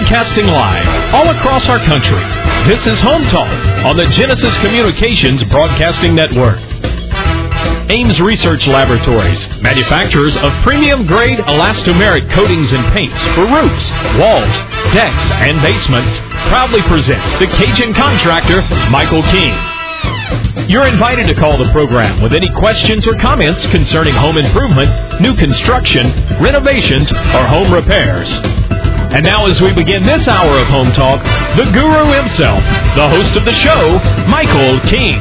broadcasting live all across our country. This is Home Talk on the Genesis Communications Broadcasting Network. Ames Research Laboratories, manufacturers of premium-grade elastomeric coatings and paints for roofs, walls, decks, and basements, proudly presents the Cajun contractor, Michael King. You're invited to call the program with any questions or comments concerning home improvement, new construction, renovations, or home repairs. And now as we begin this hour of Home Talk, the guru himself, the host of the show, Michael King.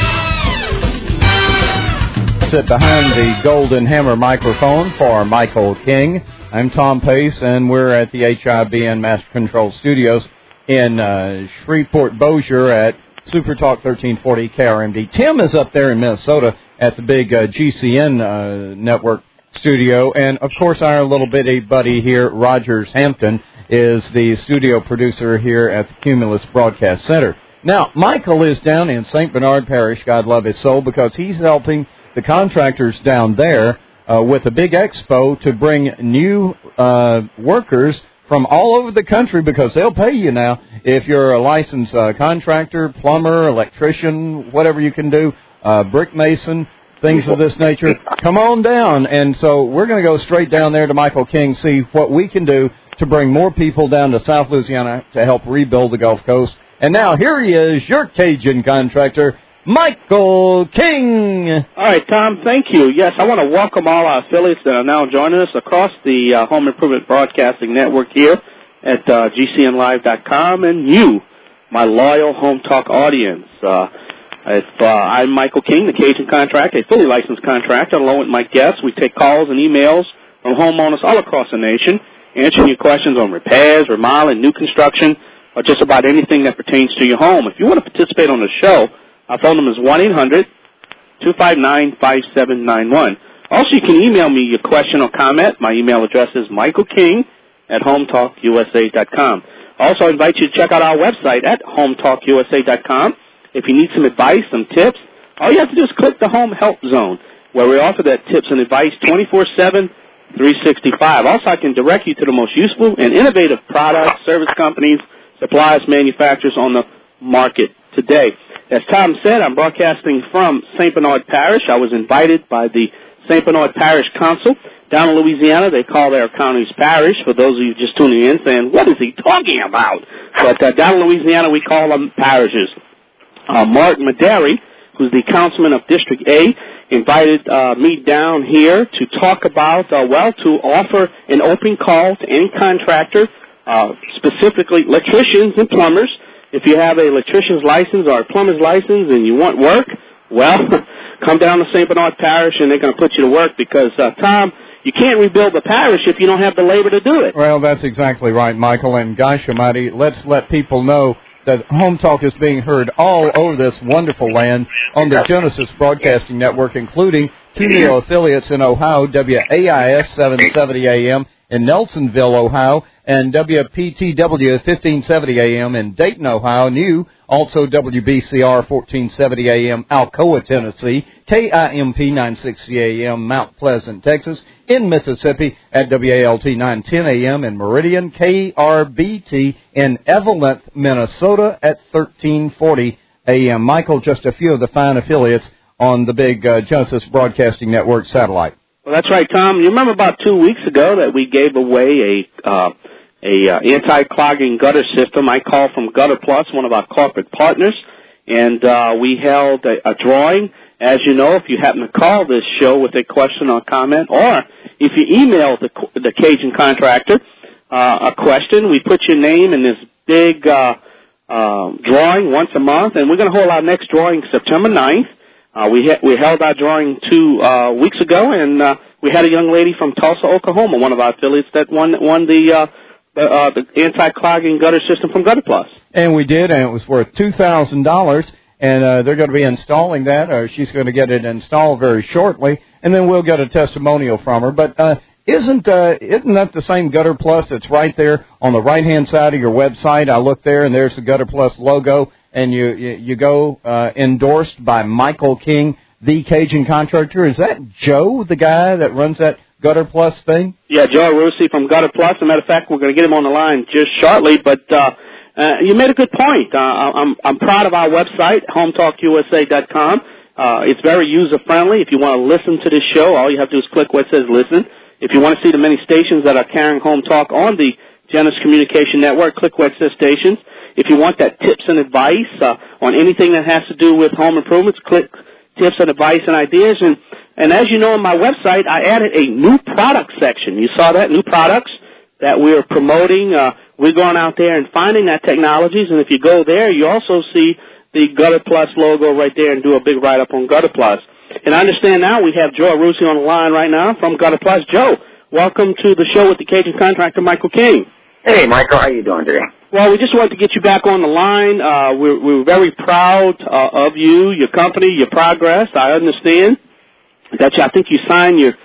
Sit behind the Golden Hammer microphone for Michael King. I'm Tom Pace, and we're at the HIBN Master Control Studios in Shreveport, Bossier at Super Talk 1340 KRMD. Tim is up there in Minnesota at the big GCN network studio, and of course our little bitty buddy here, Rogers Hampton, is the studio producer here at the Cumulus Broadcast Center. Now, Michael is down in St. Bernard Parish, God love his soul, because he's helping the contractors down there with a big expo to bring new workers from all over the country, because they'll pay you now if you're a licensed contractor, plumber, electrician, whatever you can do, brick mason, things of this nature. Come on down. And so we're going to go straight down there to Michael King, see what we can do to bring more people down to South Louisiana to help rebuild the Gulf Coast. And now here he is, your Cajun contractor, Michael King. All right, Tom, thank you. Yes, I want to welcome all our affiliates that are now joining us across the Home Improvement Broadcasting Network here at GCNlive.com, and you, my loyal Home Talk audience. I'm Michael King, the Cajun contractor, a fully licensed contractor. Along with my guests, we take calls and emails from homeowners all across the nation, answering your questions on repairs, remodeling, new construction, or just about anything that pertains to your home. If you want to participate on the show, our phone number is 1-800-259-5791. Also, you can email me your question or comment. My email address is michaelking@hometalkusa.com. Also, I invite you to check out our website at hometalkusa.com. If you need some advice, some tips, all you have to do is click the Home Help Zone, where we offer that tips and advice 24/7, 365. Also, I can direct you to the most useful and innovative products, service companies, suppliers, manufacturers on the market today. As Tom said, I'm broadcasting from St. Bernard Parish. I was invited by the St. Bernard Parish Council. Down in Louisiana, they call their counties parish. For those of you just tuning in saying, what is he talking about? But down in Louisiana, we call them parishes. Mark Maderi, who's the councilman of District A, invited me down here to talk about, to offer an open call to any contractor, specifically electricians and plumbers. If you have an electrician's license or a plumber's license and you want work, well, come down to St. Bernard Parish and they're going to put you to work because, Tom, you can't rebuild the parish if you don't have the labor to do it. Well, that's exactly right, Michael. And gosh almighty, let's let people know that Home Talk is being heard all over this wonderful land on the Genesis Broadcasting Network, including two new affiliates in Ohio, WAIS 770 AM in Nelsonville, Ohio, and WPTW 1570 AM in Dayton, Ohio. New, also WBCR 1470 AM, Alcoa, Tennessee, KIMP 960 AM, Mount Pleasant, Texas, in Mississippi at WALT 910 AM in Meridian, KRBT in Evelyn, Minnesota at 1340 AM. Michael, just a few of the fine affiliates on the big Genesis Broadcasting Network satellite. Well, that's right, Tom. You remember about 2 weeks ago that we gave away a anti-clogging gutter system. I called from Gutter Plus, one of our corporate partners, and we held a drawing. As you know, if you happen to call this show with a question or comment, or if you email the Cajun contractor a question, we put your name in this big drawing once a month, and we're going to hold our next drawing September 9th. We held our drawing 2 weeks ago, and we had a young lady from Tulsa, Oklahoma, one of our affiliates, that won the anti-clogging gutter system from Gutter Plus. And we did, and it was worth $2,000, and they're going to be installing that, or she's going to get it installed very shortly, and then we'll get a testimonial from her. But isn't that the same Gutter Plus that's right there on the right-hand side of your website? I look there, and there's the Gutter Plus logo, and you go endorsed by Michael King, the Cajun contractor. Is that Joe, the guy that runs that Gutter Plus thing? Yeah, Joe Rusi from Gutter Plus. As a matter of fact, we're going to get him on the line just shortly. But you made a good point. I'm proud of our website, HometalkUSA.com. It's very user-friendly. If you want to listen to this show, all you have to do is click where it says listen. If you want to see the many stations that are carrying Home Talk on the Genesis Communication Network, click where it says stations. If you want that tips and advice on anything that has to do with home improvements, click tips and advice and ideas. And as you know on my website, I added a new product section. You saw that, new products that we're promoting. We're going out there and finding that technologies. And if you go there, you also see the Gutter Plus logo right there and do a big write-up on Gutter Plus. And I understand now we have Joe Rusi on the line right now from Gutter Plus. Joe, welcome to the show with the Cajun contractor, Michael King. Hey, Michael, how you doing today? Well, we just wanted to get you back on the line. We're very proud of you, your company, your progress. I understand that I think you signed your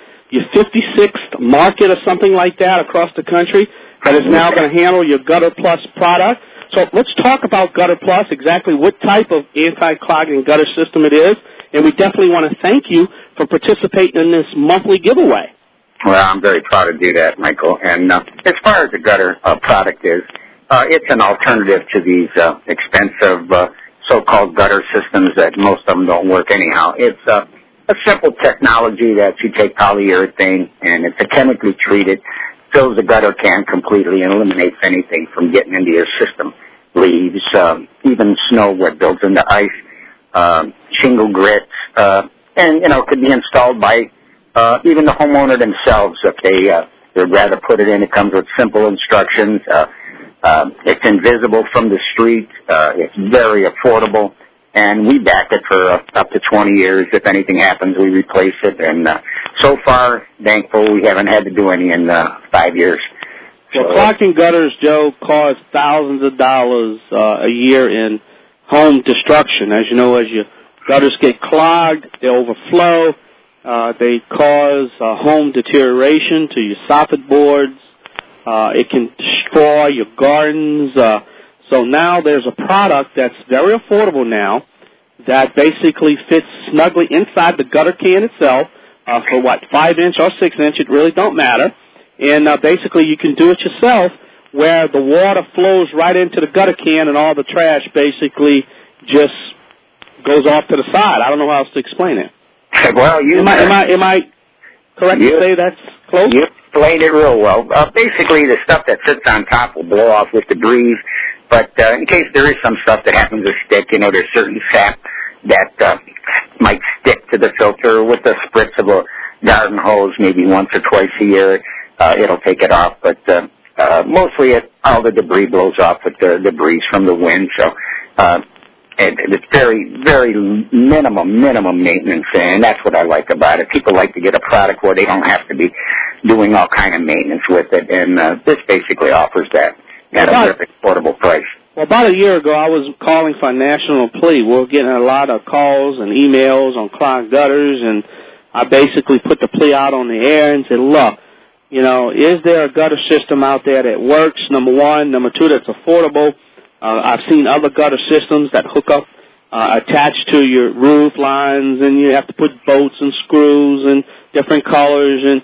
56th market or something like that across the country that is now going to handle your Gutter Plus product. So let's talk about Gutter Plus, exactly what type of anti-clogging gutter system it is, and we definitely want to thank you for participating in this monthly giveaway. Well, I'm very proud to do that, Michael. And as far as the gutter product is, it's an alternative to these expensive so-called gutter systems that most of them don't work anyhow. It's a simple technology that you take polyurethane, and it's a chemically treated, fills the gutter can completely and eliminates anything from getting into your system. Leaves, even snow what builds into ice, shingle grits, and, you know, it could be installed by even the homeowner themselves if they'd rather put it in. It comes with simple instructions. It's invisible from the street. It's very affordable. And we back it for up to 20 years. If anything happens, we replace it. And so far, thankful, we haven't had to do any in 5 years. Well, clogging gutters, Joe, cost thousands of dollars a year in home destruction. As you know, as your gutters get clogged, they overflow. They cause home deterioration to your soffit boards. It can destroy your gardens. So now there's a product that's very affordable now that basically fits snugly inside the gutter can itself for, 5-inch or 6-inch. It really don't matter. And basically you can do it yourself where the water flows right into the gutter can and all the trash basically just goes off to the side. I don't know how else to explain it. Well, Am I correct to say that's close? You explained it real well. Basically, the stuff that sits on top will blow off with the breeze. But in case there is some stuff that happens to stick, you know, there's certain sap that might stick to the filter with the spritz of a garden hose maybe once or twice a year. It'll take it off. But mostly all the debris blows off with the breeze from the wind. So it's very, very minimum maintenance, and that's what I like about it. People like to get a product where they don't have to be doing all kind of maintenance with it, and this basically offers that at a very affordable price. Well, about a year ago, I was calling for a national plea. We were getting a lot of calls and emails on clogged gutters, and I basically put the plea out on the air and said, look, you know, is there a gutter system out there that works, number one? Number two, that's affordable. I've seen other gutter systems that hook up attached to your roof lines, and you have to put bolts and screws and different colors. And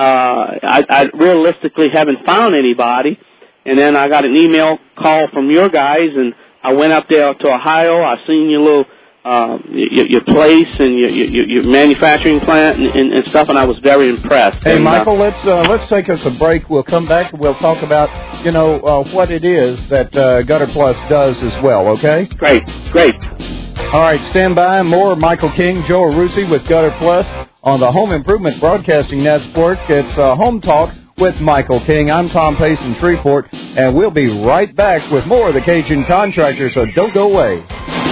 I realistically haven't found anybody. And then I got an email call from your guys, and I went up there to Ohio. I seen your little your place and your manufacturing plant and stuff, and I was very impressed. Hey, Michael, let's take us a break. We'll come back and we'll talk about what it is that Gutter Plus does as well. Okay? Great. All right, stand by. More Michael King, Joe Rusi with Gutter Plus on the Home Improvement Broadcasting Network. It's Home Talk with Michael King. I'm Tom Pace in Shreveport, and we'll be right back with more of the Cajun Contractor, so don't go away.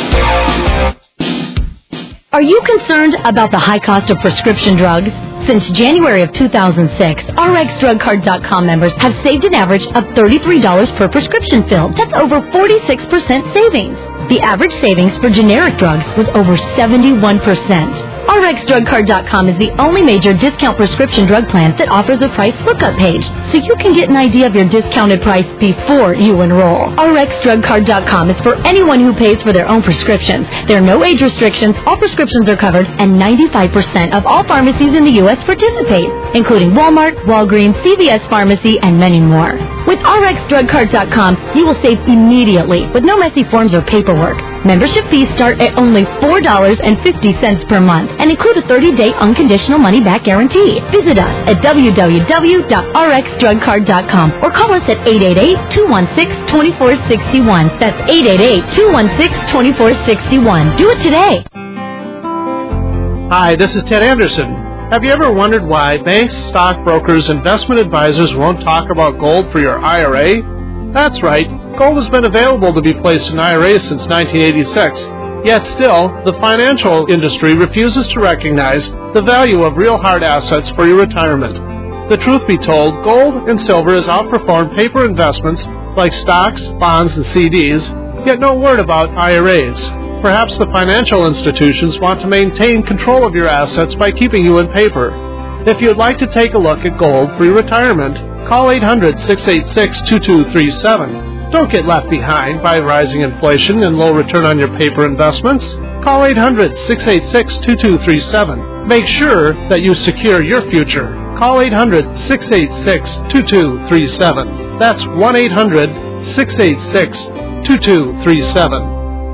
Are you concerned about the high cost of prescription drugs? Since January of 2006, RxDrugCard.com members have saved an average of $33 per prescription fill. That's over 46% savings. The average savings for generic drugs was over 71%. RxDrugCard.com is the only major discount prescription drug plan that offers a price lookup page, so you can get an idea of your discounted price before you enroll. RxDrugCard.com is for anyone who pays for their own prescriptions. There are no age restrictions, all prescriptions are covered, and 95% of all pharmacies in the U.S. participate, including Walmart, Walgreens, CVS Pharmacy, and many more. With RxDrugCard.com, you will save immediately with no messy forms or paperwork. Membership fees start at only $4.50 per month and include a 30-day unconditional money-back guarantee. Visit us at www.rxdrugcard.com or call us at 888-216-2461. That's 888-216-2461. Do it today. Hi, this is Ted Anderson. Have you ever wondered why banks, stockbrokers, investment advisors won't talk about gold for your IRA? That's right. Gold has been available to be placed in IRAs since 1986. Yet still, the financial industry refuses to recognize the value of real hard assets for your retirement. The truth be told, gold and silver has outperformed paper investments like stocks, bonds, and CDs, yet no word about IRAs. Perhaps the financial institutions want to maintain control of your assets by keeping you in paper. If you'd like to take a look at gold for your retirement, call 800-686-2237. Don't get left behind by rising inflation and low return on your paper investments. Call 800-686-2237. Make sure that you secure your future. Call 800-686-2237. That's 1-800-686-2237.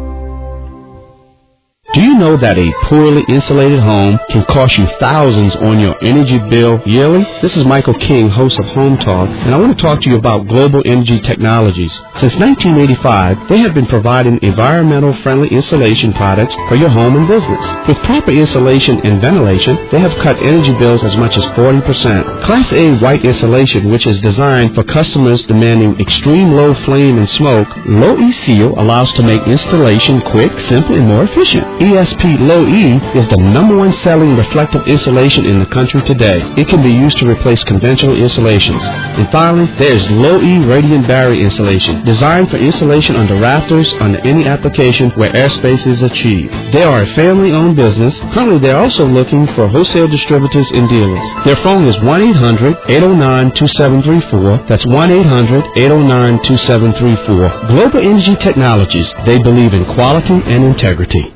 Do you know that a poorly insulated home can cost you thousands on your energy bill yearly? This is Michael King, host of Home Talk, and I want to talk to you about Global Energy Technologies. Since 1985, they have been providing environmental-friendly insulation products for your home and business. With proper insulation and ventilation, they have cut energy bills as much as 40%. Class A white insulation, which is designed for customers demanding extreme low flame and smoke, Low E Seal allows to make installation quick, simple, and more efficient. ESP Low E is the #1 selling reflective insulation in the country today. It can be used to replace conventional insulations. And finally, there's Low E Radiant Barrier Insulation, designed for insulation under rafters under any application where airspace is achieved. They are a family-owned business. Currently, they're also looking for wholesale distributors and dealers. Their phone is 1-800-809-2734. That's 1-800-809-2734. Global Energy Technologies. They believe in quality and integrity.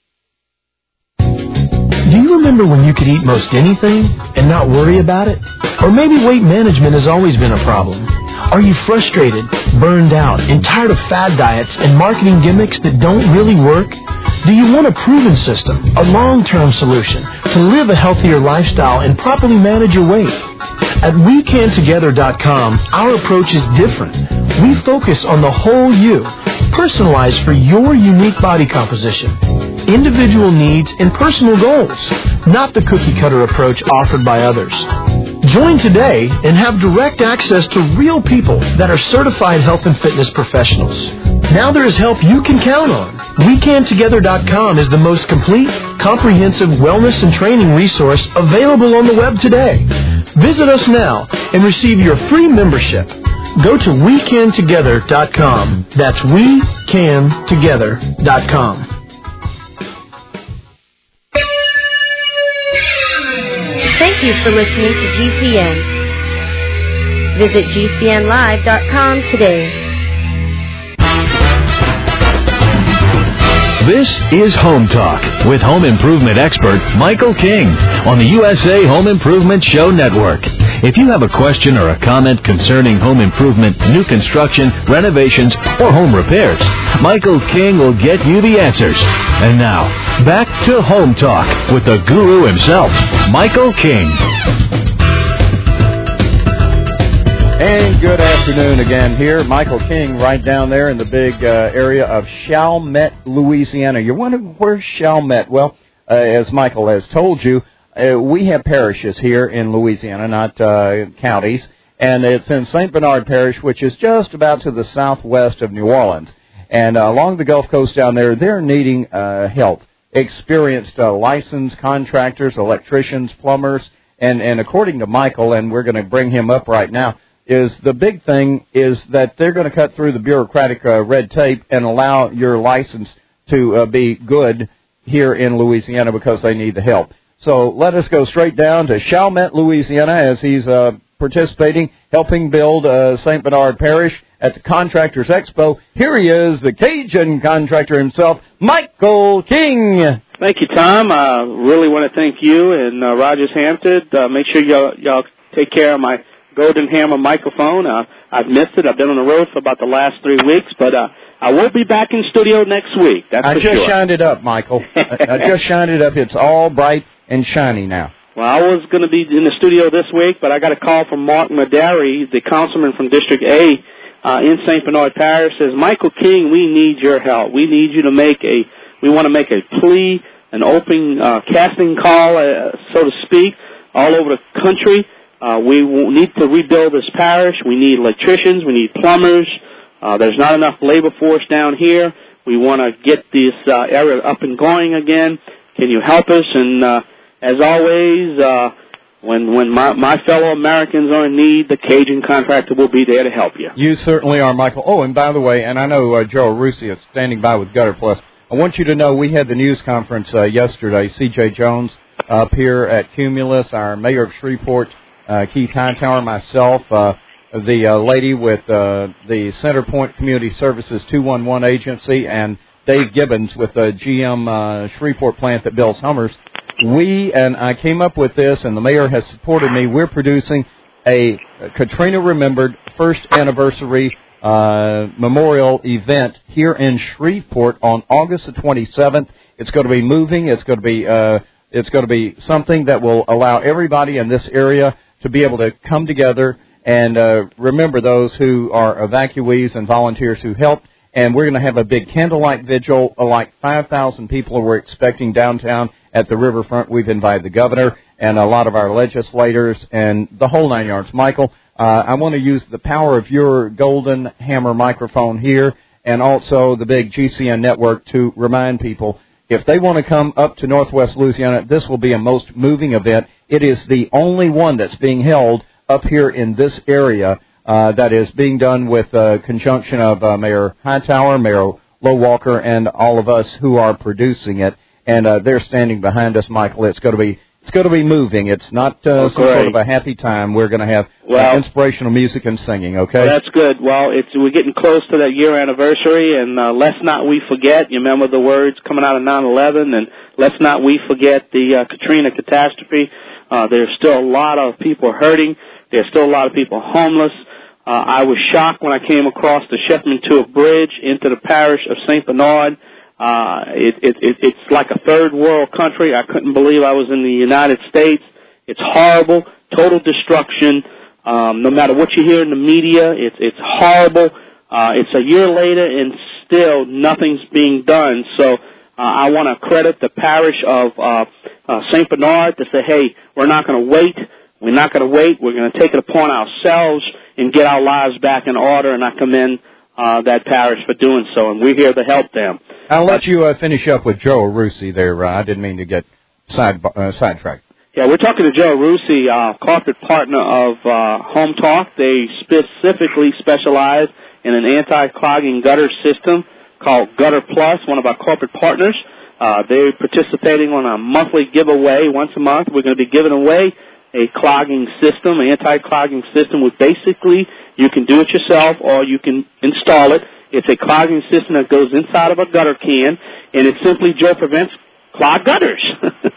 Do you remember when you could eat most anything and not worry about it? Or maybe weight management has always been a problem. Are you frustrated, burned out, and tired of fad diets and marketing gimmicks that don't really work? Do you want a proven system, a long-term solution to live a healthier lifestyle and properly manage your weight? At WeCanTogether.com, our approach is different. We focus on the whole you, personalized for your unique body composition, individual needs, and personal goals, not the cookie-cutter approach offered by others. Join today and have direct access to real people that are certified health and fitness professionals. Now there is help you can count on. WeCanTogether.com is the most complete, comprehensive wellness and training resource available on the web today. Visit us now and receive your free membership. Go to WeCanTogether.com. That's WeCanTogether.com. Thank you for listening to GCN. Visit GCNlive.com today. This is Home Talk with home improvement expert Michael King on the USA Home Improvement Show Network. If you have a question or a comment concerning home improvement, new construction, renovations, or home repairs, Michael King will get you the answers. And now, back to Home Talk with the guru himself, Michael King. And good afternoon again here. Michael King right down there in the big area of Chalmette, Louisiana. You're wondering, where's Chalmette? Well, as Michael has told you, we have parishes here in Louisiana, not counties, and it's in St. Bernard Parish, which is just about to the southwest of New Orleans. And along the Gulf Coast down there, they're needing help. Experienced licensed contractors, electricians, plumbers, and according to Michael, and we're going to bring him up right now, is the big thing is that they're going to cut through the bureaucratic red tape and allow your license to be good here in Louisiana because they need the help. So let us go straight down to Chalmette, Louisiana, as he's participating, helping build St. Bernard Parish at the Contractors Expo. Here he is, the Cajun contractor himself, Michael King. Thank you, Tom. I really want to thank you and Rogers Hampton. Make sure y'all take care of my Golden Hammer microphone. I've missed it. I've been on the road for about the last 3 weeks, but I will be back in studio next week. That's for sure. I just shined it up, Michael. I just shined it up. It's all bright and shiny now. Well, I was going to be in the studio this week, but I got a call from Mark Madari, the councilman from District A in St. Bernard Parish. Says, Michael King, we need your help. We need you to we want to make a plea, an open casting call, so to speak, all over the country. We need to rebuild this parish. We need electricians. We need plumbers. There's not enough labor force down here. We want to get this area up and going again. Can you help us? And as always, when my fellow Americans are in need, the Cajun contractor will be there to help you. You certainly are, Michael. Oh, and by the way, and I know Joe Russi is standing by with Gutter Plus. I want you to know we had the news conference yesterday. C.J. Jones up here at Cumulus, our mayor of Shreveport, Keith Hightower, myself, the lady with the Centerpoint Community Services 211 agency, and Dave Gibbons with the GM Shreveport plant that builds Hummers. And I came up with this, and the mayor has supported me. We're producing a Katrina Remembered first anniversary memorial event here in Shreveport on August the 27th. It's going to be moving. It's going to be something that will allow everybody in this area to be able to come together and remember those who are evacuees and volunteers who helped. And we're going to have a big candlelight vigil, like 5,000 people we're expecting downtown at the riverfront. We've invited the governor and a lot of our legislators and the whole 9 yards. Michael, I want to use the power of your Golden Hammer microphone here and also the big GCN network to remind people, if they want to come up to Northwest Louisiana, this will be a most moving event. It is the only one that's being held up here in this area that is being done with conjunction of Mayor Hightower, Mayor Low Walker, and all of us who are producing it. And they're standing behind us, Michael. It's going to be moving. It's not some sort of a happy time. We're going to have inspirational music and singing, okay? Well, that's good. Well, we're getting close to that year anniversary, and let's not we forget. You remember the words coming out of 9/11, and let's not we forget the Katrina catastrophe. There's still a lot of people hurting. There's still a lot of people homeless. I was shocked when I came across the Shepman-Tuah Bridge into the parish of St. Bernard. It's like a third world country. I couldn't believe I was in the United States. It's horrible, total destruction. No matter what you hear in the media, it's horrible. It's a year later and still nothing's being done. So I want to credit the parish of St. Bernard to say, hey, we're not going to wait. We're not going to wait. We're going to take it upon ourselves and get our lives back in order, and I commend that parish for doing so, and we're here to help them. I'll let you finish up with Joe Russi there. I didn't mean to get sidetracked. Yeah, we're talking to Joe Russi, corporate partner of Home Talk. They specifically specialize in an anti-clogging gutter system called Gutter Plus, one of our corporate partners. They're participating on a monthly giveaway. Once a month, we're going to be giving away a clogging system, an anti-clogging system, which basically you can do it yourself or you can install it. It's a clogging system that goes inside of a gutter can, and it simply, Joe, prevents clogged gutters.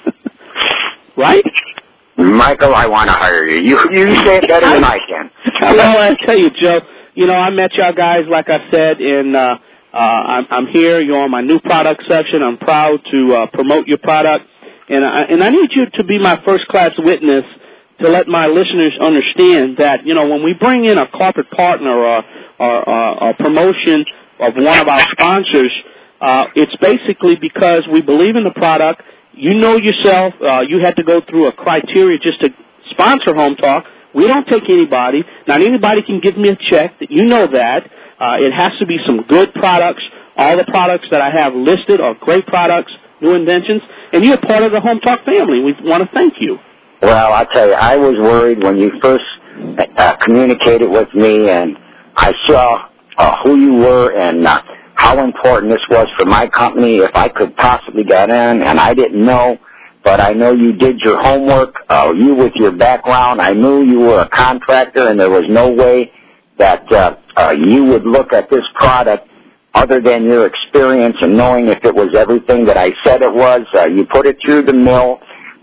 Right? Michael, I want to hire you. You say it better than I can. Well, I tell you, Joe, I met y'all guys, like I said, and I'm here. You're on my new product section. I'm proud to promote your product. And I need you to be my first-class witness to let my listeners understand that, when we bring in a corporate partner or a promotion of one of our sponsors, it's basically because we believe in the product. You know yourself, you had to go through a criteria just to sponsor Home Talk. We don't take anybody. Not anybody can give me a check. You know that. It has to be some good products. All the products that I have listed are great products, new inventions, and you're part of the Home Talk family. We want to thank you. Well, I'll tell you, I was worried when you first communicated with me, and I saw who you were, and how important this was for my company, if I could possibly get in, and I didn't know, but I know you did your homework. You with your background, I knew you were a contractor, and there was no way that you would look at this product other than your experience and knowing if it was everything that I said it was. You put it through the mill.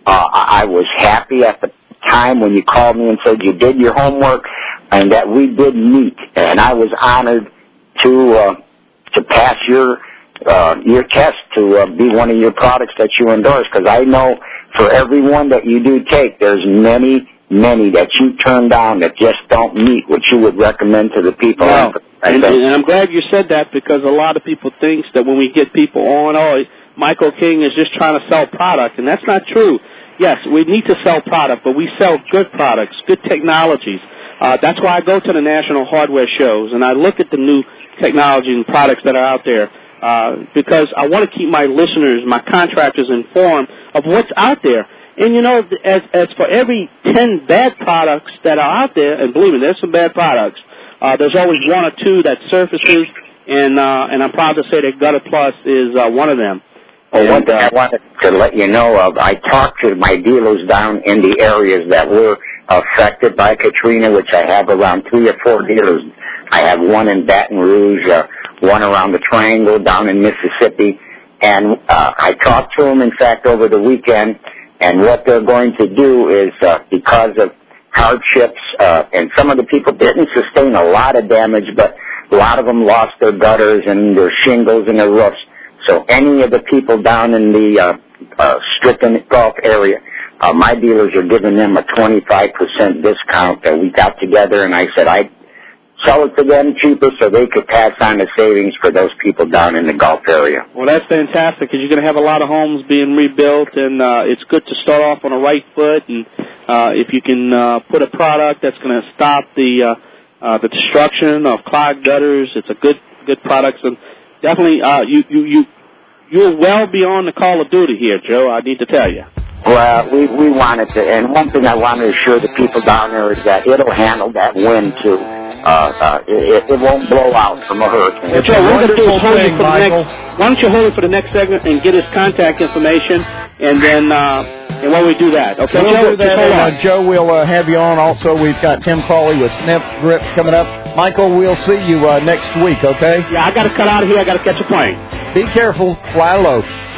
I was happy at the time when you called me and said you did your homework and that we did meet, and I was honored to pass your test to be one of your products that you endorse, because I know for every one that you do take, there's many that you turn down that just don't meet what you would recommend to the people. Wow. And I'm glad you said that, because a lot of people think that when we get people on, Michael King is just trying to sell product, and that's not true. Yes, we need to sell product, but we sell good products, good technologies. That's why I go to the national hardware shows, and I look at the new technology and products that are out there, because I want to keep my listeners, my contractors, informed of what's out there. And, as for every 10 bad products that are out there, and believe me, there's some bad products, there's always one or two that surfaces, and I'm proud to say that Gutter Plus is one of them. Well, one thing I wanted to let you know of, I talked to my dealers down in the areas that were affected by Katrina, which I have around 3 or 4 dealers. I have one in Baton Rouge, one around the Triangle down in Mississippi, and I talked to them, in fact, over the weekend, and what they're going to do is, because of hardships, and some of the people didn't sustain a lot of damage, but a lot of them lost their gutters and their shingles and their roofs. So any of the people down in the Stricken Gulf area, my dealers are giving them a 25% discount that we got together, and I said I'd sell it to them cheaper so they could pass on the savings for those people down in the Gulf area. Well, that's fantastic, because you're going to have a lot of homes being rebuilt, and it's good to start off on the right foot, and if you can put a product that's going to stop the destruction of clogged gutters, it's a good product. And definitely, you're well beyond the Call of Duty here, Joe, I need to tell you. Well, we wanted to, and one thing I want to assure the people down there is that it'll handle that wind, too. It won't blow out from a hurricane. Well, Joe, what we're going to do is hold you for the next, why don't you hold it for the next segment and get his contact information, and then and when we do that, okay? We'll do that, Joe, we'll have you on. Also, we've got Tim Crawley with Snip Grip coming up. Michael, we'll see you next week, okay? Yeah, I got to cut out of here. I got to catch a plane. Be careful. Fly low.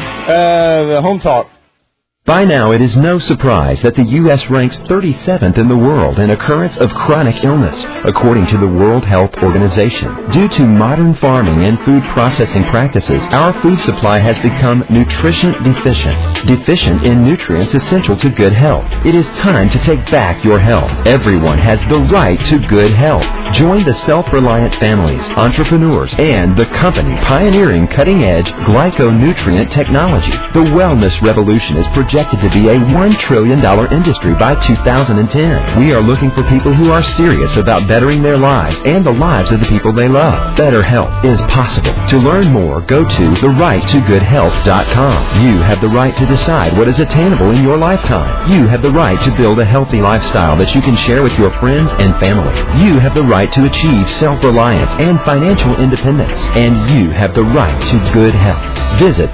The Home Talk. By now, it is no surprise that the U.S. ranks 37th in the world in occurrence of chronic illness, according to the World Health Organization. Due to modern farming and food processing practices, our food supply has become nutrition deficient in nutrients essential to good health. It is time to take back your health. Everyone has the right to good health. Join the self-reliant families, entrepreneurs, and the company pioneering cutting-edge glyconutrient technology. The wellness revolution is projected to be a $1 trillion industry by 2010. We are looking for people who are serious about bettering their lives and the lives of the people they love. Better health is possible. To learn more, go to therighttogoodhealth.com. You have the right to decide what is attainable in your lifetime. You have the right to build a healthy lifestyle that you can share with your friends and family. You have the right to achieve self-reliance and financial independence. And you have the right to good health. Visit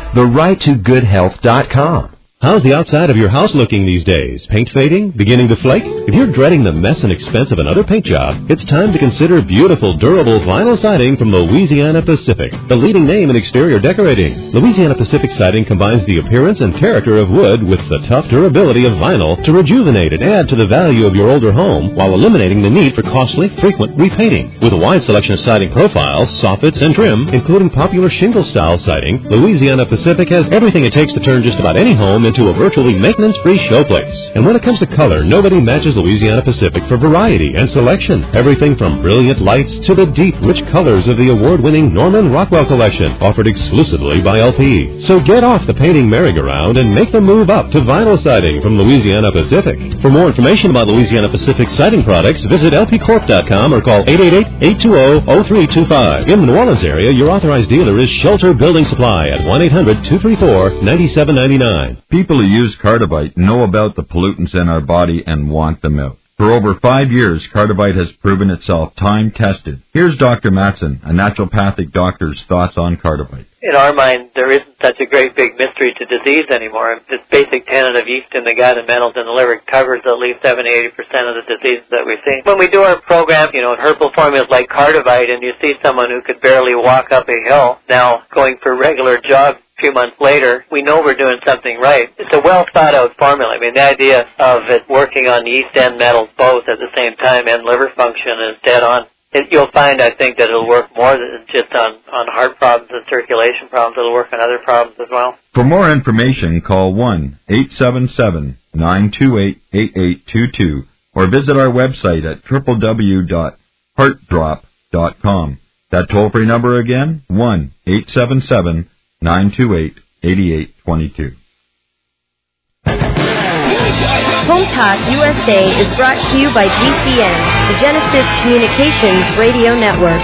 therighttogoodhealth.com. How's the outside of your house looking these days? Paint fading? Beginning to flake? If you're dreading the mess and expense of another paint job, it's time to consider beautiful, durable vinyl siding from Louisiana Pacific, the leading name in exterior decorating. Louisiana Pacific siding combines the appearance and character of wood with the tough durability of vinyl to rejuvenate and add to the value of your older home while eliminating the need for costly, frequent repainting. With a wide selection of siding profiles, soffits, and trim, including popular shingle-style siding, Louisiana Pacific has everything it takes to turn just about any home into a virtually maintenance-free showplace. And when it comes to color, nobody matches Louisiana Pacific for variety and selection. Everything from brilliant lights to the deep, rich colors of the award-winning Norman Rockwell collection, offered exclusively by LP. So get off the painting merry-go-round and make the move up to vinyl siding from Louisiana Pacific. For more information about Louisiana Pacific siding products, visit lpcorp.com or call 888-820-0325. In the New Orleans area, your authorized dealer is Shelter Building Supply at 1-800-234-9799. People who use Cardivite know about the pollutants in our body and want them out. For over 5 years, Cardivite has proven itself time-tested. Here's Dr. Matson, a naturopathic doctor's thoughts on Cardivite. In our mind, there isn't such a great big mystery to disease anymore. This basic tenet of yeast in the gut and metals in the liver covers at least 70-80% of the diseases that we see. When we do our program, herbal formulas like Cardivite, and you see someone who could barely walk up a hill now going for regular jogs a few months later, we know we're doing something right. It's a well-thought-out formula. I mean, the idea of it working on yeast and metals both at the same time and liver function is dead on. You'll find, I think, that it'll work more than just on heart problems and circulation problems. It'll work on other problems as well. For more information, call 1-877-928-8822 or visit our website at www.heartdrop.com. That toll-free number again, 1-877-928-8822. Home Talk USA is brought to you by GCN, the Genesis Communications Radio Network.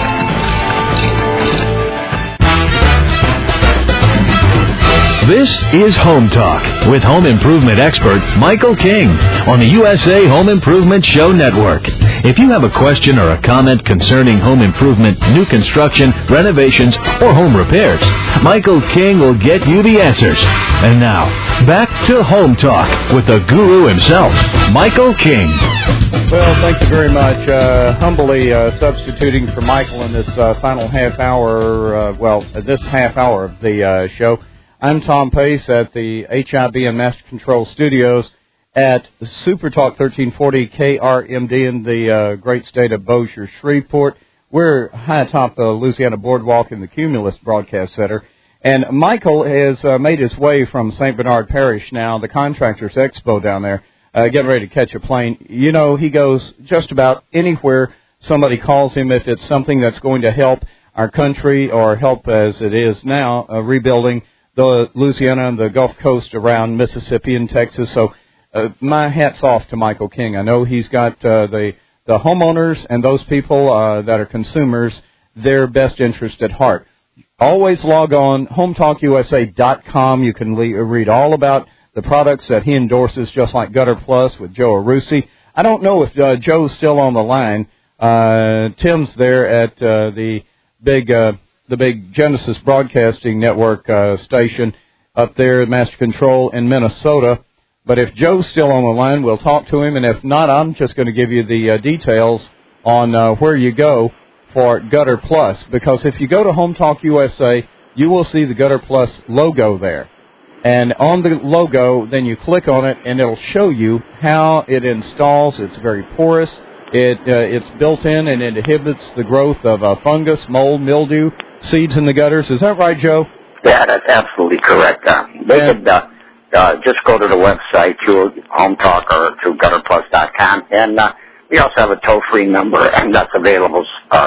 This is Home Talk with home improvement expert Michael King on the USA Home Improvement Show Network. If you have a question or a comment concerning home improvement, new construction, renovations, or home repairs, Michael King will get you the answers. And now, back to Home Talk with the guru himself, Michael King. Well, thank you very much. Humbly substituting for Michael in this final half hour, this half hour of the show. I'm Tom Pace at the HIB and Master Control Studios at Super Talk 1340 KRMD in the great state of Bossier, Shreveport. We're high atop the Louisiana Boardwalk in the Cumulus Broadcast Center. And Michael has made his way from St. Bernard Parish now, the Contractors Expo down there, getting ready to catch a plane. You know, he goes just about anywhere somebody calls him if it's something that's going to help our country or help as it is now, rebuilding the Louisiana and the Gulf Coast around Mississippi and Texas. So my hat's off to Michael King. I know he's got the homeowners and those people that are consumers, their best interest at heart. Always log on, HometalkUSA.com. You can read all about the products that he endorses, just like Gutter Plus with Joe Arusi. I don't know if Joe's still on the line. Tim's there at the big Genesis Broadcasting Network station up there at Master Control in Minnesota. But if Joe's still on the line, we'll talk to him. And if not, I'm just going to give you the details on where you go for Gutter Plus. Because if you go to Home Talk USA, you will see the Gutter Plus logo there. And on the logo, then you click on it, and it'll show you how it installs. It's very porous. It's built in, and it inhibits the growth of fungus, mold, mildew, seeds in the gutters. Is that right, Joe? Yeah, that's absolutely correct. They could just go to the website through Home Talk or through GutterPlus.com, and we also have a toll-free number, and that's available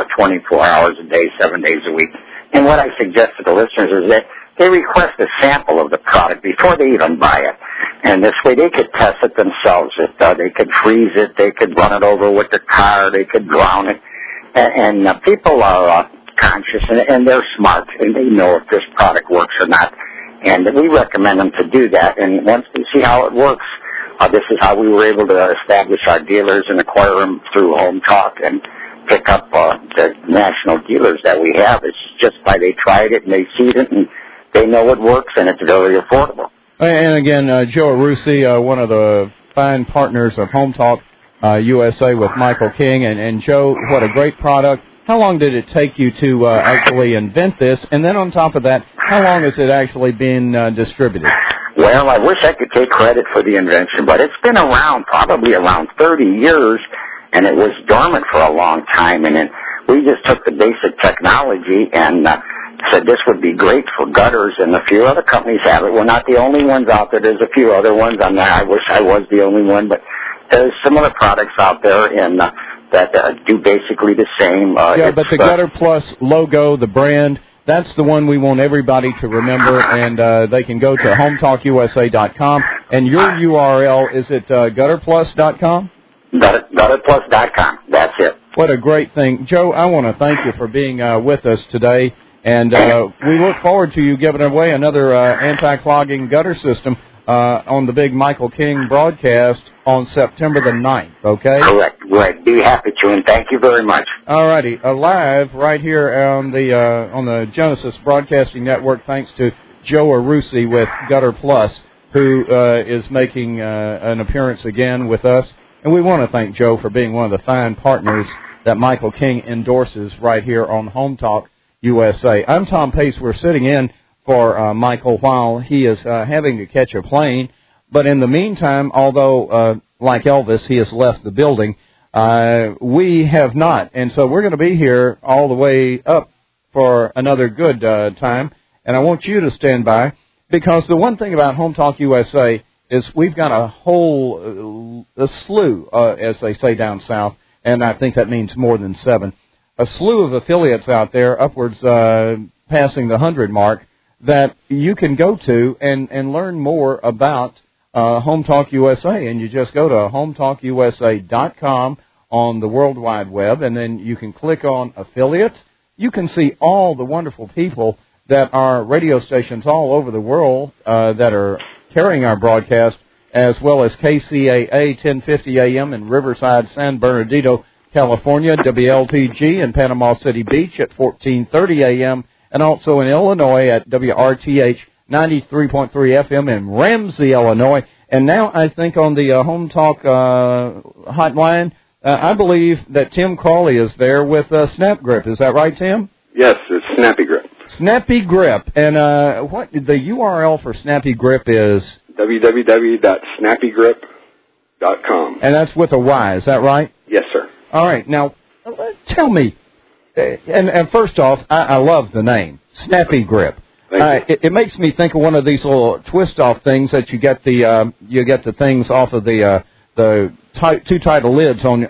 24 hours a day, 7 days a week. And what I suggest to the listeners is that they request a sample of the product before they even buy it. And this way they could test it themselves. They could freeze it, they could run it over with the car, they could drown it. And people are conscious, and they're smart, and they know if this product works or not. And we recommend them to do that. And once they see how it works, this is how we were able to establish our dealers and acquire them through Home Talk and pick up the national dealers that we have. It's just by they tried it and they see it and they know it works, and it's very affordable. And again, Joe Arusi, one of the fine partners of Home Talk USA with Michael King. And Joe, what a great product. How long did it take you to actually invent this? And then on top of that, how long has it actually been distributed? Well, I wish I could take credit for the invention, but it's been around probably around 30 years, and it was dormant for a long time. And then we just took the basic technology and said this would be great for gutters, and a few other companies have it. We're not the only ones out there. There's a few other ones. I wish I was the only one, but there's similar products out there and that do basically the same. But the Gutter Plus logo, the brand, that's the one we want everybody to remember, and they can go to HometalkUSA.com. And your URL, is it GutterPlus.com? GutterPlus.com. That's it. What a great thing. Joe, I want to thank you for being with us today. And we look forward to you giving away another anti-clogging gutter system. on the big Michael King broadcast on September the 9th, okay? Correct. Right. Be happy to, and thank you very much. All righty. Live right here on the Genesis Broadcasting Network, thanks to Joe Arusi with Gutter Plus, who is making an appearance again with us. And we want to thank Joe for being one of the fine partners that Michael King endorses right here on Home Talk USA. I'm Tom Pace. We're sitting in for Michael while he is having to catch a plane. But in the meantime, although, like Elvis, he has left the building, we have not. And so we're going to be here all the way up for another good time. And I want you to stand by, because the one thing about Home Talk USA is we've got a whole a slew, as they say down south, and I think that means more than 7, a slew of affiliates out there, upwards passing the 100 mark, that you can go to and learn more about Home Talk USA. And you just go to hometalkusa.com on the World Wide Web, and then you can click on affiliates. You can see all the wonderful people that are radio stations all over the world that are carrying our broadcast, as well as KCAA 1050 AM in Riverside, San Bernardino, California, WLTG in Panama City Beach at 1430 AM, and also in Illinois at WRTH 93.3 FM in Ramsey, Illinois. And now I think on the Home Talk hotline, I believe that Tim Crawley is there with Snap Grip. Is that right, Tim? Yes, it's Snappy Grip. Snappy Grip. And what the URL for Snappy Grip is? www.snappygrip.com. And that's with a Y, is that right? Yes, sir. All right. Now, tell me, and first off, I love the name, Snappy Grip. It makes me think of one of these little twist-off things that you get the things off of the two title lids on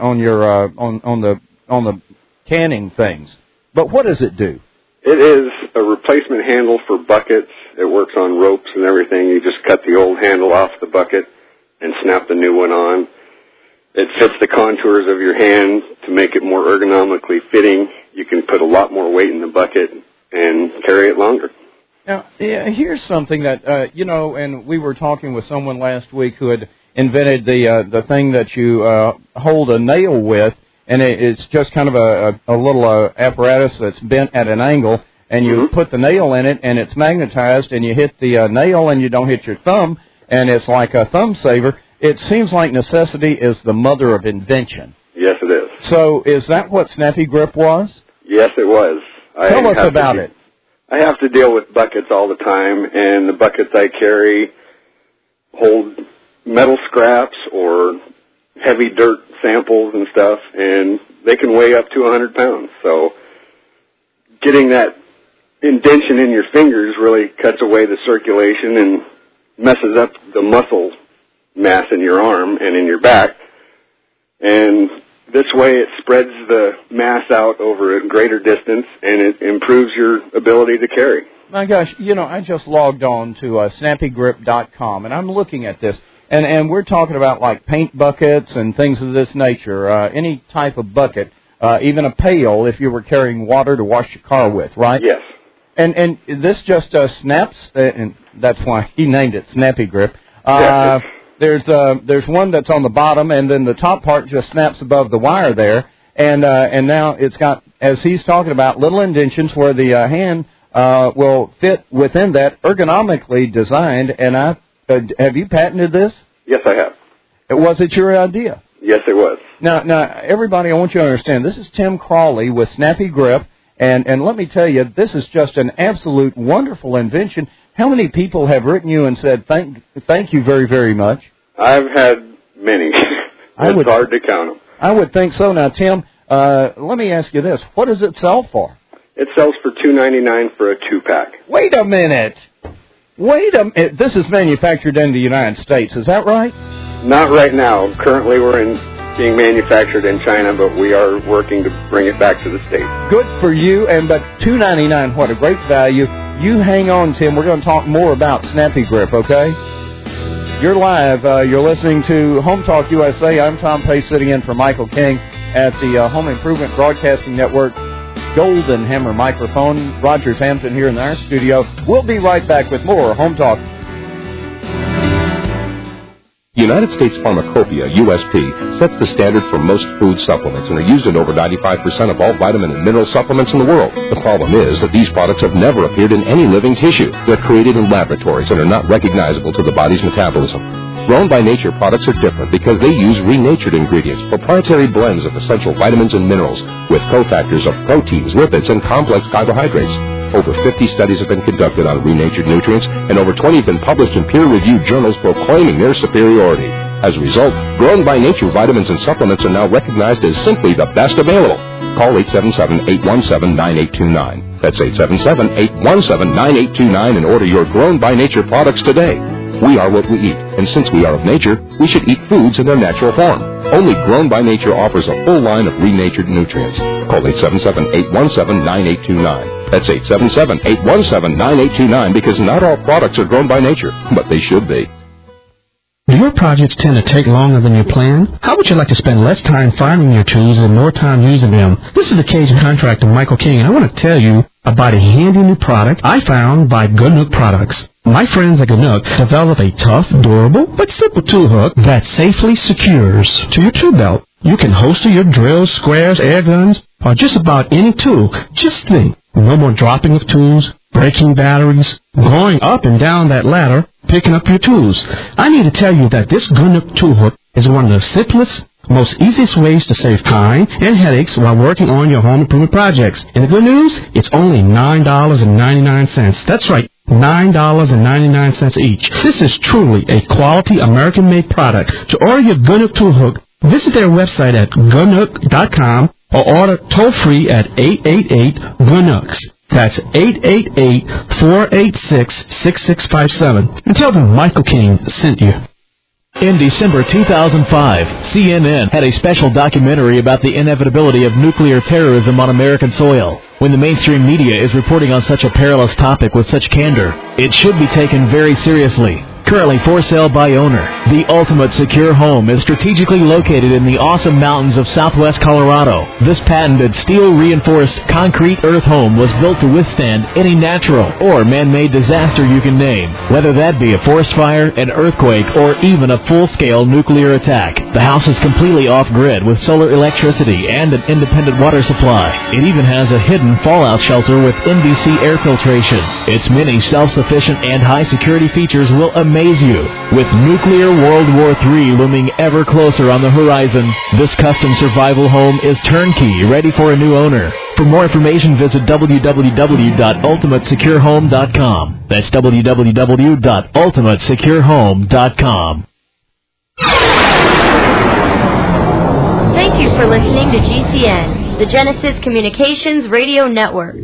the canning things. But what does it do? It is a replacement handle for buckets. It works on ropes and everything. You just cut the old handle off the bucket and snap the new one on. It fits the contours of your hand to make it more ergonomically fitting. You can put a lot more weight in the bucket and carry it longer. Now, here's something that, and we were talking with someone last week who had invented the thing that you hold a nail with, and it's just kind of a little apparatus that's bent at an angle, and you put the nail in it, and it's magnetized, and you hit the nail, and you don't hit your thumb, and it's like a thumb saver. It seems like necessity is the mother of invention. Yes, it is. So is that what Snappy Grip was? Yes, it was. Tell us about it. I have to deal with buckets all the time, and the buckets I carry hold metal scraps or heavy dirt samples and stuff, and they can weigh up to 100 pounds. So getting that indention in your fingers really cuts away the circulation and messes up the muscle mass in your arm and in your back. And this way it spreads the mass out over a greater distance, and it improves your ability to carry. My gosh, I just logged on to snappygrip.com, and I'm looking at this. And we're talking about like paint buckets and things of this nature, any type of bucket, even a pail if you were carrying water to wash your car with, right? Yes. And this just snaps, and that's why he named it Snappy Grip. There's one that's on the bottom, and then the top part just snaps above the wire there, and now it's got, as he's talking about, little indentions where the hand will fit within that, ergonomically designed. And have you patented this? Yes, I have. Was it your idea? Yes, it was. Now, everybody, I want you to understand, this is Tim Crawley with Snappy Grip, and let me tell you, this is just an absolute wonderful invention. How many people have written you and said, thank you very, very much? I've had many. It's hard to count them. I would think so. Now, Tim, let me ask you this. What does it sell for? It sells for $2.99 for a 2-pack. Wait a minute. This is manufactured in the United States. Is that right? Not right now. Currently, we're being manufactured in China, but we are working to bring it back to the States. Good for you. But $2.99, what a great value. You hang on, Tim. We're going to talk more about Snappy Grip, okay? You're live. You're listening to Home Talk USA. I'm Tom Pace, sitting in for Michael King at the Home Improvement Broadcasting Network Golden Hammer microphone. Roger Hampton here in our studio. We'll be right back with more Home Talk. United States Pharmacopoeia, USP, sets the standard for most food supplements and are used in over 95% of all vitamin and mineral supplements in the world. The problem is that these products have never appeared in any living tissue. They're created in laboratories and are not recognizable to the body's metabolism. Grown by Nature products are different because they use renatured ingredients, proprietary blends of essential vitamins and minerals, with cofactors of proteins, lipids, and complex carbohydrates. Over 50 studies have been conducted on renatured nutrients, and over 20 have been published in peer-reviewed journals proclaiming their superiority. As a result, Grown by Nature vitamins and supplements are now recognized as simply the best available. Call 877-817-9829. That's 877-817-9829 and order your Grown by Nature products today. We are what we eat, and since we are of nature, we should eat foods in their natural form. Only Grown by Nature offers a full line of renatured nutrients. Call 877-817-9829. That's 877-817-9829 because not all products are grown by nature, but they should be. Do your projects tend to take longer than you planned? How would you like to spend less time finding your tools and more time using them? This is Cajun contractor Michael King, and I want to tell you about a handy new product I found by Ganook Products. My friends at Ganook develop a tough, durable, but simple tool hook that safely secures to your tool belt. You can holster your drills, squares, air guns, or just about any tool. Just think, no more dropping of tools, breaking batteries, going up and down that ladder, picking up your tools. I need to tell you that this Ganook tool hook is one of the simplest, most easiest ways to save time and headaches while working on your home improvement projects. And the good news, it's only $9.99. That's right, $9.99 each. This is truly a quality American-made product. To order your Ganook tool hook, visit their website at ganook.com or order toll-free at 888-GANOOKS. That's 888-486-6657. And tell them Michael King sent you. In December 2005, CNN had a special documentary about the inevitability of nuclear terrorism on American soil. When the mainstream media is reporting on such a perilous topic with such candor, it should be taken very seriously. Currently for sale by owner, the ultimate secure home is strategically located in the awesome mountains of southwest Colorado. This patented steel-reinforced concrete earth home was built to withstand any natural or man-made disaster you can name, whether that be a forest fire, an earthquake, or even a full-scale nuclear attack. The house is completely off-grid with solar electricity and an independent water supply. It even has a hidden fallout shelter with NBC air filtration. Its many self-sufficient and high-security features will amaze you. With nuclear World War III looming ever closer on the horizon, this custom survival home is turnkey, ready for a new owner. For more information, visit www.ultimatesecurehome.com. That's www.ultimatesecurehome.com. Thank you for listening to GCN, the Genesis Communications Radio Network.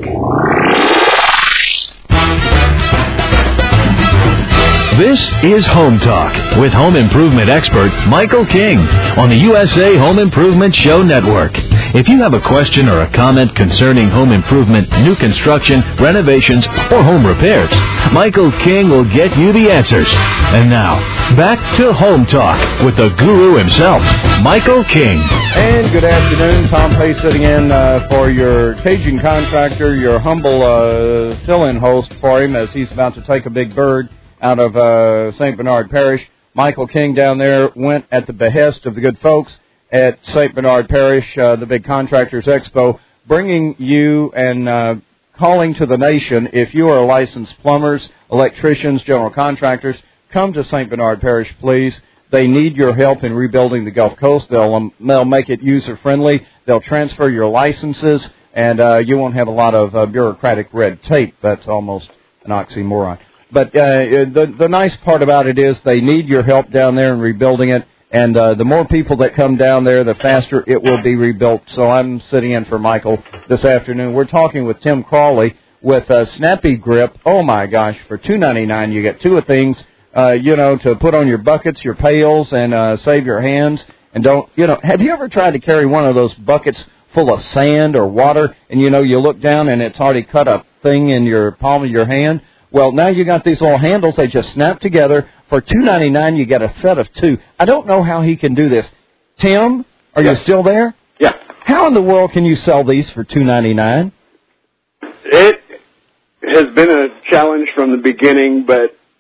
This is Home Talk with home improvement expert Michael King on the USA Home Improvement Show Network. If you have a question or a comment concerning home improvement, new construction, renovations, or home repairs, Michael King will get you the answers. And now, back to Home Talk with the guru himself, Michael King. And good afternoon. Tom Pace sitting in for your Cajun contractor, your humble fill-in host for him as he's about to take a big bird out of St. Bernard Parish. Michael King down there went at the behest of the good folks at St. Bernard Parish, the big Contractors Expo, bringing you and calling to the nation, if you are licensed plumbers, electricians, general contractors, come to St. Bernard Parish, please. They need your help in rebuilding the Gulf Coast. They'll make it user-friendly. They'll transfer your licenses, and you won't have a lot of bureaucratic red tape. That's almost an oxymoron. But the nice part about it is they need your help down there in rebuilding it, and the more people that come down there, the faster it will be rebuilt. So I'm sitting in for Michael this afternoon. We're talking with Tim Crawley with Snappy Grip. Oh, my gosh, for $2.99 you get two of things, to put on your buckets, your pails, and save your hands. And have you ever tried to carry one of those buckets full of sand or water, and, you look down and it's already cut a thing in your palm of your hand? Well, now you got these little handles. They just snap together. For $2.99, you get a set of two. I don't know how he can do this. Tim, are you still there? Yeah. How in the world can you sell these for $2.99? It has been a challenge from the beginning, but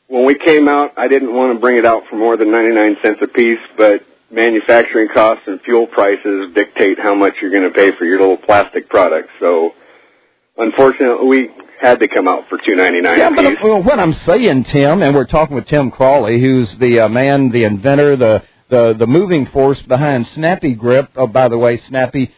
when we came out, I didn't want to bring it out for more than 99 cents a piece, but manufacturing costs and fuel prices dictate how much you're going to pay for your little plastic products. So, unfortunately, we had to come out for $2.99 a piece. But what I'm saying, Tim, and we're talking with Tim Crawley, who's the man, the inventor, the moving force behind Snappy Grip. Oh, by the way, Snappy,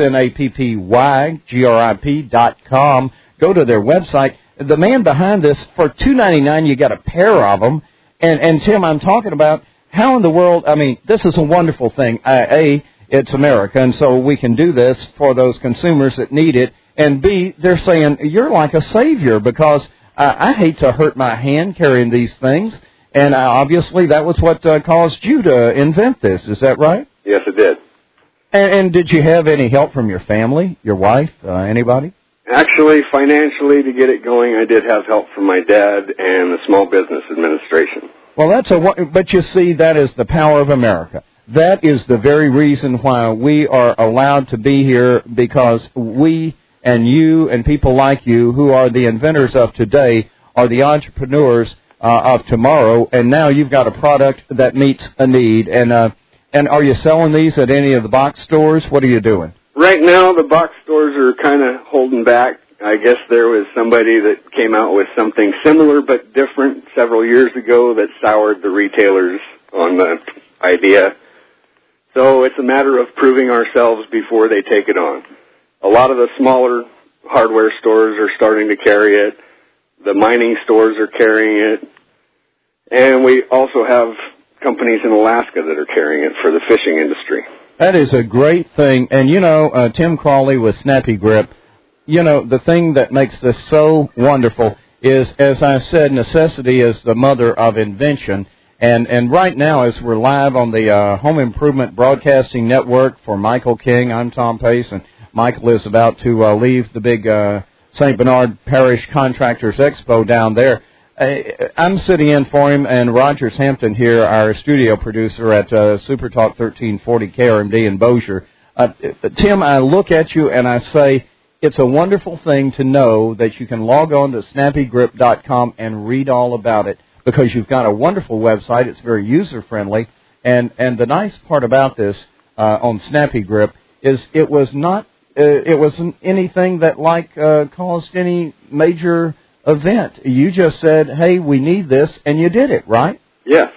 SNAPPYGRIP.com. Go to their website. The man behind this, for $2.99, you got a pair of them. And Tim, I'm talking about how in the world, I mean, this is a wonderful thing. It's America, and so we can do this for those consumers that need it. And B, they're saying, you're like a savior because I hate to hurt my hand carrying these things. And obviously that was what caused you to invent this. Is that right? Yes, it did. And did you have any help from your family, your wife, anybody? Actually, financially, to get it going, I did have help from my dad and the Small Business Administration. Well, but you see, that is the power of America. That is the very reason why we are allowed to be here, because we and you and people like you who are the inventors of today are the entrepreneurs of tomorrow, and now you've got a product that meets a need. And are you selling these at any of the box stores? What are you doing? Right now, the box stores are kind of holding back. I guess there was somebody that came out with something similar but different several years ago that soured the retailers on the idea. So it's a matter of proving ourselves before they take it on. A lot of the smaller hardware stores are starting to carry it. The mining stores are carrying it. And we also have companies in Alaska that are carrying it for the fishing industry. That is a great thing. And, Tim Crawley with Snappy Grip, the thing that makes this so wonderful is, as I said, necessity is the mother of invention. And right now, as we're live on the Home Improvement Broadcasting Network for Michael King, I'm Tom Pace, and Michael is about to leave the big St. Bernard Parish Contractors Expo down there. I'm sitting in for him, and Rogers Hampton here, our studio producer at Super Talk 1340 KRMD in Bossier. Tim, I look at you and I say, it's a wonderful thing to know that you can log on to snappygrip.com and read all about it, because you've got a wonderful website. It's very user-friendly. And the nice part about this on Snappy Grip is it wasn't anything that caused any major event. You just said, hey, we need this, and you did it, right? Yes.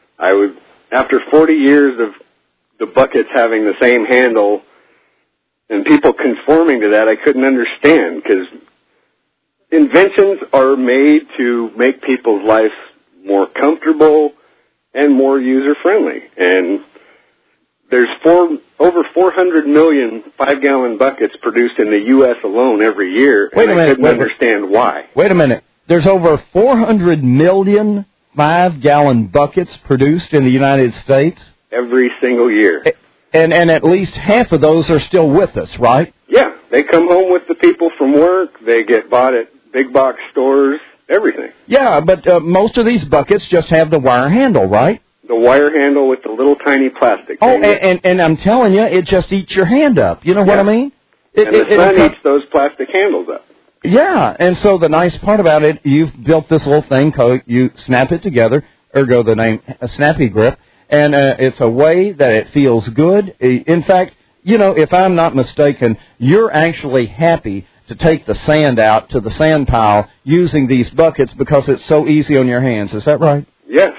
After 40 years of the buckets having the same handle and people conforming to that, I couldn't understand, because inventions are made to make people's lives more comfortable and more user-friendly. And there's over 400 million 5-gallon buckets produced in the U.S. alone every year, and I couldn't understand why. Wait a minute. There's over 400 million 5-gallon buckets produced in the United States? Every single year. And at least half of those are still with us, right? Yeah. They come home with the people from work. They get bought at big box stores, everything. Yeah, but most of these buckets just have the wire handle, right? The wire handle with the little tiny plastic thing. Oh, and I'm telling you, it just eats your hand up. You know what I mean? And the sun eats those plastic handles up. Yeah, and so the nice part about it, you've built this little thing called, you snap it together, ergo the name Snappy Grip, and it's a way that it feels good. In fact, if I'm not mistaken, you're actually happy to take the sand out to the sand pile using these buckets because it's so easy on your hands. Is that right? Yes.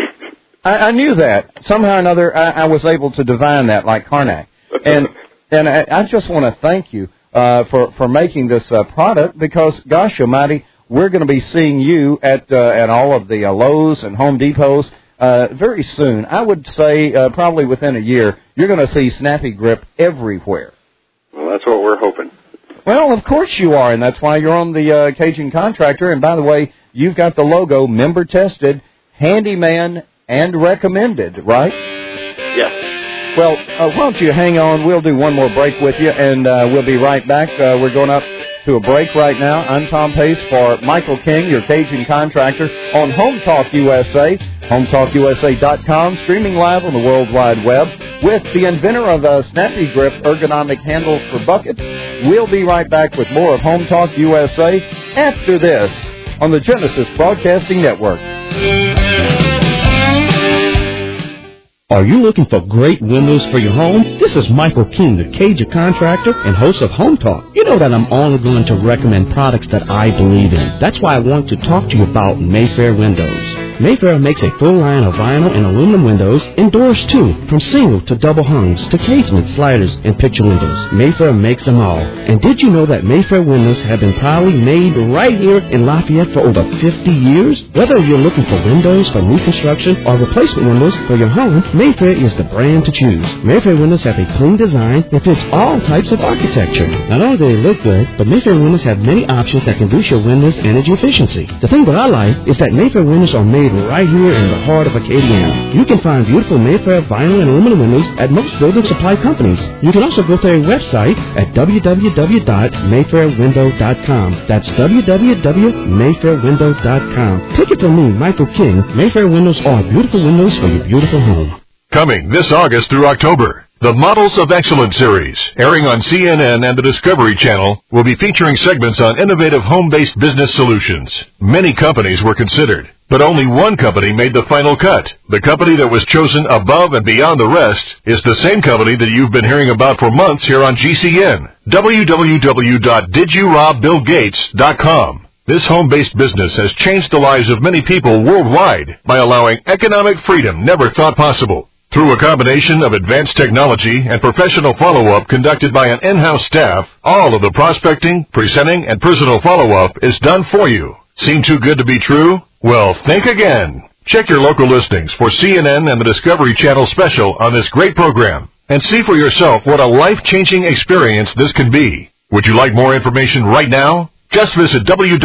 I knew that. Somehow or another, I was able to divine that like Karnak. And I just want to thank you for making this product, because, gosh almighty, we're going to be seeing you at all of the Lowe's and Home Depots very soon. I would say probably within a year, you're going to see Snappy Grip everywhere. Well, that's what we're hoping. Well, of course you are, and that's why you're on the Cajun Contractor. And by the way, you've got the logo, member tested, handyman, and recommended, right? Yes. Well, why don't you hang on? We'll do one more break with you, and we'll be right back. We're going up to a break right now. I'm Tom Pace for Michael King, your Cajun Contractor, on Home Talk USA, HomeTalkUSA.com, streaming live on the World Wide Web with the inventor of Snappy Grip ergonomic handles for buckets. We'll be right back with more of Home Talk USA after this on the Genesis Broadcasting Network. Are you looking for great windows for your home? This is Michael King, the Cajun contractor and host of Home Talk. You know that I'm only going to recommend products that I believe in. That's why I want to talk to you about Mayfair Windows. Mayfair makes a full line of vinyl and aluminum windows and doors too, from single to double hungs to casement, sliders, and picture windows. Mayfair makes them all. And did you know that Mayfair windows have been proudly made right here in Lafayette for over 50 years? Whether you're looking for windows for new construction or replacement windows for your home, Mayfair is the brand to choose. Mayfair windows have a clean design that fits all types of architecture. Not only do they look good, but Mayfair windows have many options that can boost your windows' energy efficiency. The thing that I like is that Mayfair windows are made right here in the heart of Acadiana. You can find beautiful Mayfair vinyl and aluminum windows at most building supply companies. You can also go to their website at www.mayfairwindow.com. That's www.mayfairwindow.com. Take it from me, Michael King. Mayfair windows are beautiful windows for your beautiful home. Coming this August through October, the Models of Excellence series, airing on CNN and the Discovery Channel, will be featuring segments on innovative home-based business solutions. Many companies were considered, but only one company made the final cut. The company that was chosen above and beyond the rest is the same company that you've been hearing about for months here on GCN. www.didyourobBillGates.com. This home-based business has changed the lives of many people worldwide by allowing economic freedom never thought possible. Through a combination of advanced technology and professional follow-up conducted by an in-house staff, all of the prospecting, presenting, and personal follow-up is done for you. Seem too good to be true? Well, think again. Check your local listings for CNN and the Discovery Channel special on this great program and see for yourself what a life-changing experience this can be. Would you like more information right now? Just visit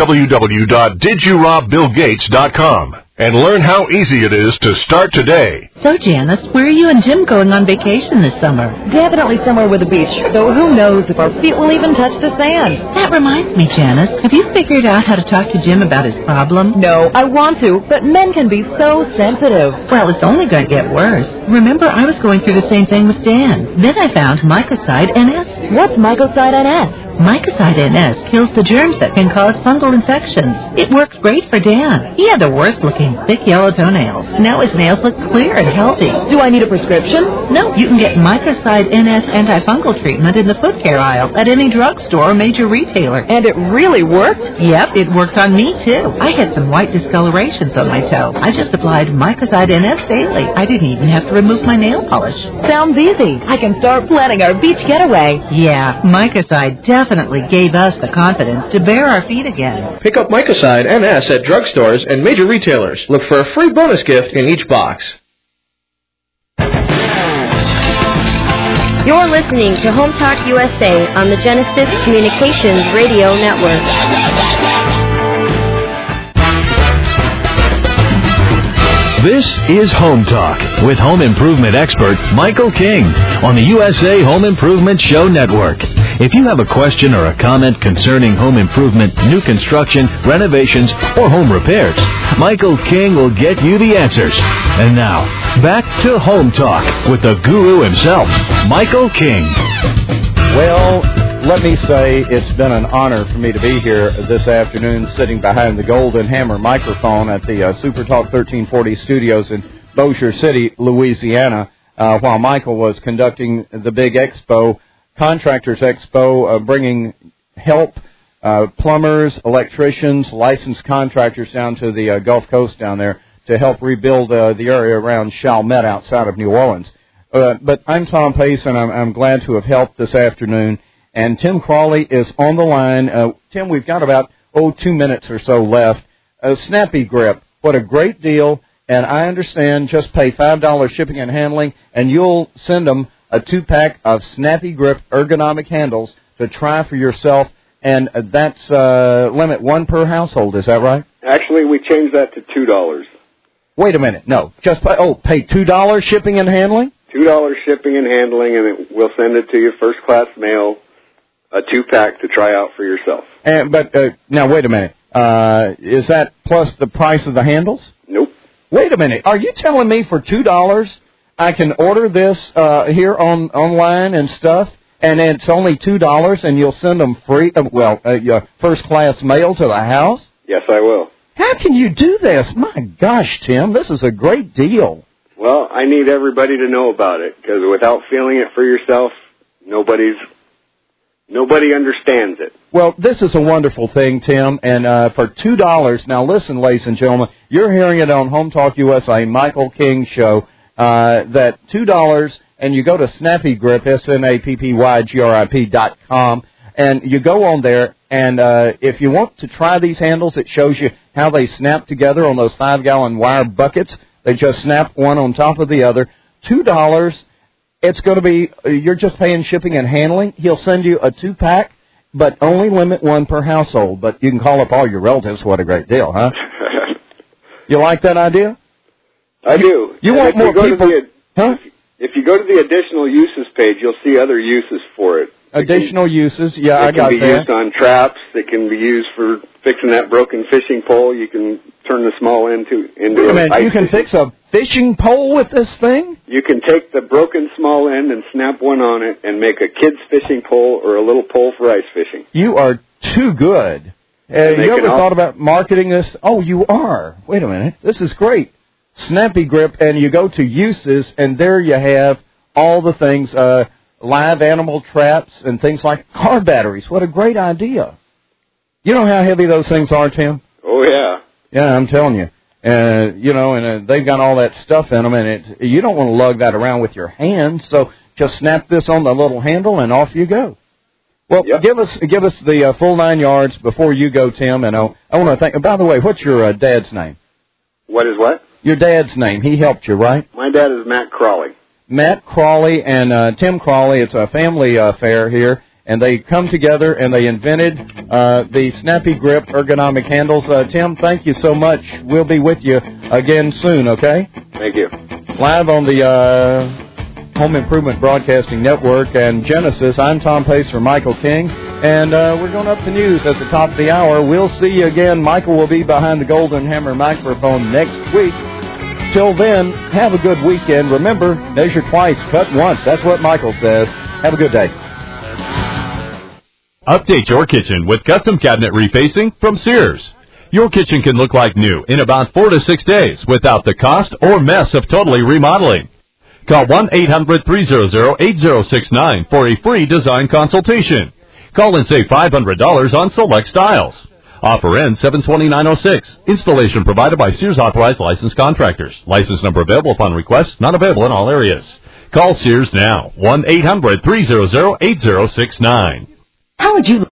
www.didyourobBillGates.com and learn how easy it is to start today. So, Janice, where are you and Jim going on vacation this summer? Definitely somewhere with a beach, though who knows if our feet will even touch the sand. That reminds me, Janice, have you figured out how to talk to Jim about his problem? No, I want to, but men can be so sensitive. Well, it's only going to get worse. Remember, I was going through the same thing with Dan. Then I found Mycoside NS. What's Mycoside NS? Mycoside NS kills the germs that can cause fungal infections. It worked great for Dan. He had the worst-looking, thick yellow toenails. Now his nails look clear and healthy. Do I need a prescription? No, you can get Mycoside NS antifungal treatment in the foot care aisle at any drugstore or major retailer. And it really worked? Yep, it worked on me, too. I had some white discolorations on my toe. I just applied Mycoside NS daily. I didn't even have to remove my nail polish. Sounds easy. I can start planning our beach getaway. Yeah, Mycoside definitely gave us the confidence to bare our feet again. Pick up Mycoside NS at drugstores and major retailers. Look for a free bonus gift in each box. You're listening to Home Talk USA on the Genesis Communications Radio Network. This is Home Talk with home improvement expert Michael King on the USA Home Improvement Show Network. If you have a question or a comment concerning home improvement, new construction, renovations, or home repairs, Michael King will get you the answers. And now, back to Home Talk with the guru himself, Michael King. Well, let me say it's been an honor for me to be here this afternoon sitting behind the Golden Hammer microphone at the Super Talk 1340 studios in Bossier City, Louisiana, while Michael was conducting the big expo, Contractors Expo, bringing help, plumbers, electricians, licensed contractors down to the Gulf Coast down there to help rebuild the area around Chalmette outside of New Orleans. But I'm Tom Pace, and I'm glad to have helped this afternoon. And Tim Crawley is on the line. Tim, we've got about, 2 minutes or so left. Snappy Grip, what a great deal. And I understand just pay $5 shipping and handling, and you'll send them a 2-pack of Snappy Grip ergonomic handles to try for yourself. And that's limit 1 per household, is that right? Actually, we changed that to $2. Wait a minute. No. Just pay $2 shipping and handling? $2 shipping and handling, and we'll send it to you first-class mail, a 2-pack to try out for yourself. But now, wait a minute. Is that plus the price of the handles? Nope. Wait a minute. Are you telling me for $2 I can order this here online and stuff, and it's only $2 and you'll send them free, first-class mail to the house? Yes, I will. How can you do this? My gosh, Tim, this is a great deal. Well, I need everybody to know about it, because without feeling it for yourself, nobody understands it. Well, this is a wonderful thing, Tim, and for $2, now listen, ladies and gentlemen, you're hearing it on Home Talk USA, Michael King Show, that $2, and you go to Snappy Grip, SNAPPYGRIP.com, and you go on there, and if you want to try these handles, it shows you how they snap together on those 5-gallon wire buckets. They just snap one on top of the other. $2, it's going to be, you're just paying shipping and handling. He'll send you a 2-pack, but only limit one per household. But you can call up all your relatives. What a great deal, huh? You like that idea? I do. You want more people? If you go to the additional uses page, you'll see other uses for it. Additional uses, yeah, I got that. It can be used on traps. It can be used for fixing that broken fishing pole. You can turn the small end into Wait a minute, you can fix a fishing pole with this thing? You can take the broken small end and snap one on it and make a kid's fishing pole or a little pole for ice fishing. You are too good. You ever thought about marketing this? Oh, you are. Wait a minute. This is great. Snappy Grip, and you go to uses, and there you have all the things, live animal traps and things like car batteries. What a great idea. You know how heavy those things are, Tim? Oh, yeah. Yeah, I'm telling you. And they've got all that stuff in them, and you don't want to lug that around with your hands, so just snap this on the little handle, and off you go. Well, give us the full 9 yards before you go, Tim, and I want to thank. By the way, what's your dad's name? What is what? Your dad's name. He helped you, right? My dad is Matt Crawley. Matt Crawley and Tim Crawley. It's a family affair here, and they come together and they invented the Snappy Grip ergonomic handles. Tim, thank you so much. We'll be with you again soon, okay? Thank you. Live on the Home Improvement Broadcasting Network and Genesis, I'm Tom Pace for Michael King, and we're going up the news at the top of the hour. We'll see you again. Michael will be behind the Golden Hammer microphone next week. Till then, have a good weekend. Remember, measure twice, cut once. That's what Michael says. Have a good day. Update your kitchen with custom cabinet refacing from Sears. Your kitchen can look like new in about 4 to 6 days without the cost or mess of totally remodeling. Call 1-800-300-8069 for a free design consultation. Call and save $500 on select styles. Offer ends 7/29/06. Installation provided by Sears Authorized Licensed Contractors. License number available upon request. Not available in all areas. Call Sears now. 1-800-300-8069. How would you